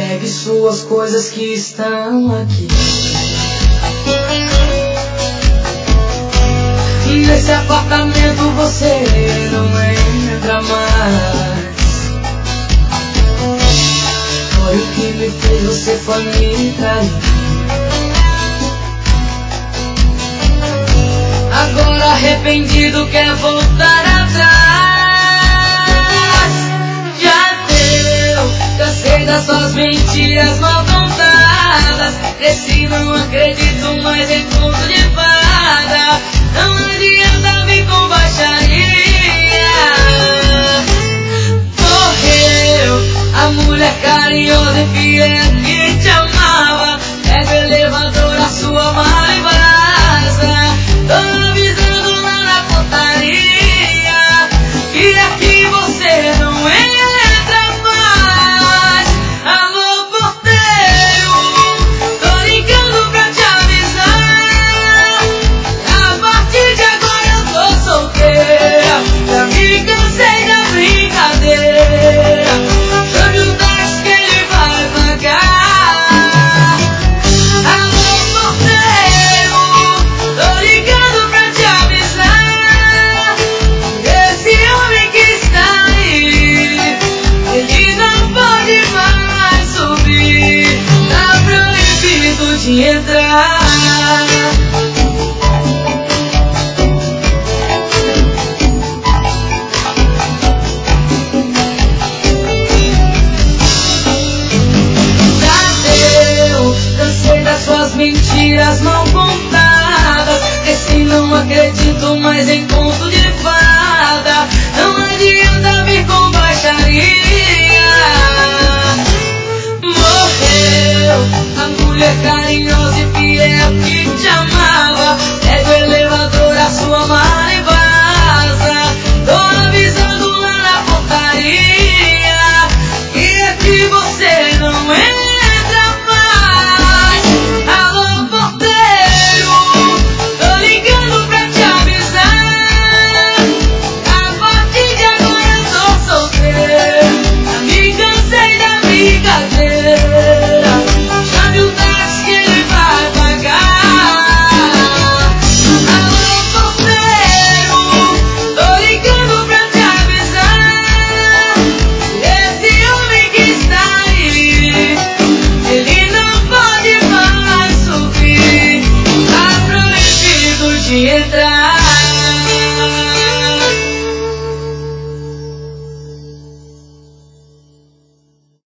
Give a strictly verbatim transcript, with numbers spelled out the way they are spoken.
Pegue suas coisas que estão aqui. Nesse apartamento você não entra mais. Foi o que me fez, você foi me trair. Agora arrependido quer voltar atrás. Já deu, cansei das suas mentiras mal contadas. Cresci, não acredito mais em conto de fada. Não adianta vir com baixaria. Morreu a mulher carinhosa e fiel que te amava. Pega o elevador, a sua mala e vaza. Tô avisando lá na portaria que aqui você não entra mais. Alô, porteiro, tô ligando pra te avisar. A partir de agora eu tô solteira. Já me cansei da brincadeira. Chame o táxi que ele vai pagar. Alô, porteiro, tô ligando pra te avisar. Esse homem que está aí, ele não pode mais subir. Tá proibido de entrar. Já deu, cansei das suas mentiras mal contadas. Esse não acredito mais em conto de fada. Não adianta vir com baixaria. Morreu a mulher carinhosa e fiel que te amava. Pega o elevador, a sua mala e vaza. Tô avisando lá na portaria que aqui você não entra mais. Alô, porteiro, tô ligando pra te avisar. A partir de agora eu tô solteiro. Já me cansei da brincadeira. Chame o táxi que ele vai pagar. Alô, porteiro, tô ligando pra te avisar. Esse homem que está aí, ele não pode mais subir. Tá proibido de entrar.